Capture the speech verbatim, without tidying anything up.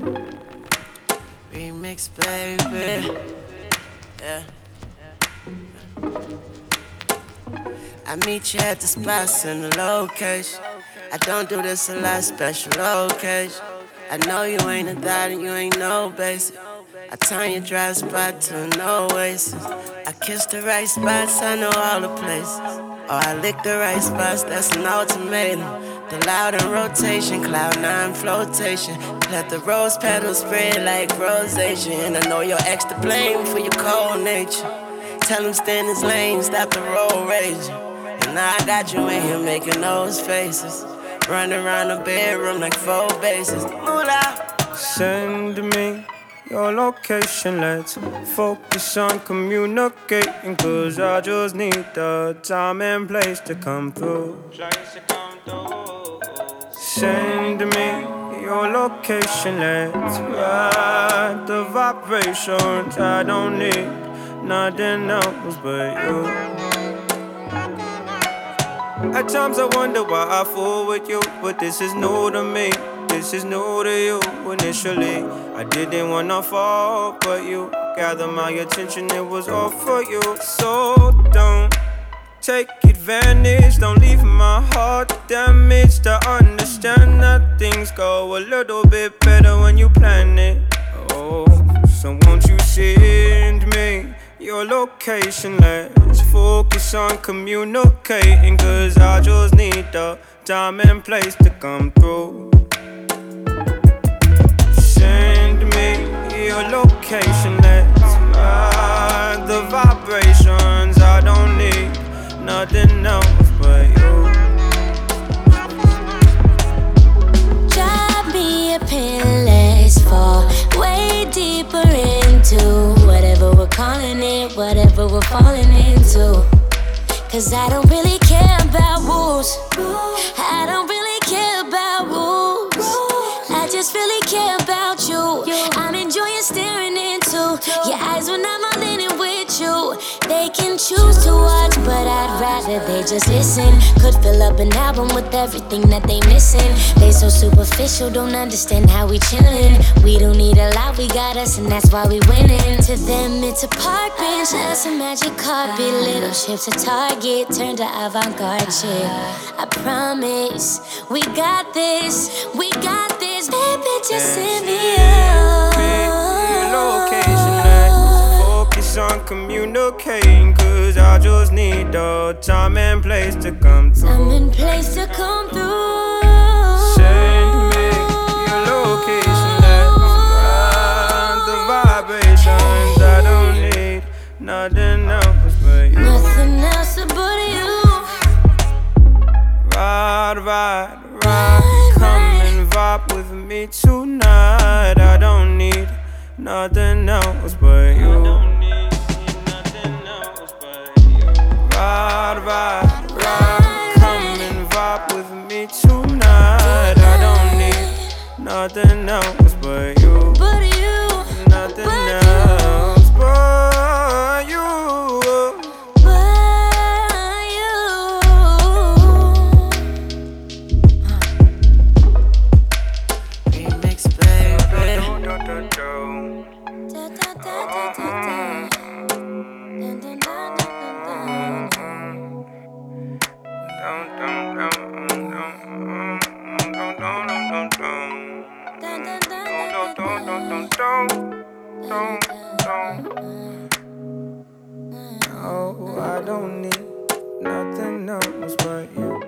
Remix, baby. Yeah. I meet you at the spots and the location. I don't do this a lot, special occasion. I know you ain't a thought and you ain't no basic. I turn your dry spot to an oasis. I kiss the right spots, I know all the places. Or I lick the right spots, that's an ultimatum. The loud in rotation, cloud nine flotation. Let the rose petals spread like rosacea. And I know you're extra blame for your cold nature. Tell him stand his lane, stop the road raging. And now I got you in here making those faces. Running around the bedroom like four bases. Moolah. Send me your location, let's focus on communicating. Cause I just need the time and place to come through. Send me your location, let's ride the vibrations. I don't need nothing else but you. At times I wonder why I fool with you, but this is new to me. This is new to you. Initially, I didn't wanna fall, but you gathered my attention, it was all for you. So don't take advantage, don't leave my heart damaged. I understand that things go a little bit better when you plan it. Oh, so won't you send me your location, let's focus on communicating. Cause I just need the time and place to come through. Send me your location, let's ride the vibrations. I don't need nothing else but you. Drop me a pin, let's fall way deeper into whatever we're calling it, whatever we're falling into. Cause I don't really care about rules. I don't really care about rules. I just really care about you. I'm enjoying staring into your eyes when I'm all in it with you. They can choose to watch, but I'd rather they just listen. Could fill up an album with everything that they missing. They so superficial, don't understand how we chillin'. We don't need a lot, we got us, and that's why we winning. To them, it's a park bench, that's a magic carpet. Little ships a target, turn to avant-garde shit. I promise, we got this, we got this. Baby, just send me up. Location, let's focus on communicating. Cause I just need the time and place to come through. Time and place to come through. Send me your location, let's ride the vibrations. I don't need nothing else but you. Nothing else but you. Ride, ride, ride. Come and vibe with me tonight. I don't need nothing else but you. Ride, ride, ride. Come and vibe with me tonight. I don't need nothing else but you. But you. Nothing but else but you. But you. Remix, baby. Da, da, da, da, da, da. Dun, dun, dun, dun, dun, Oh, I don't need nothing else but you.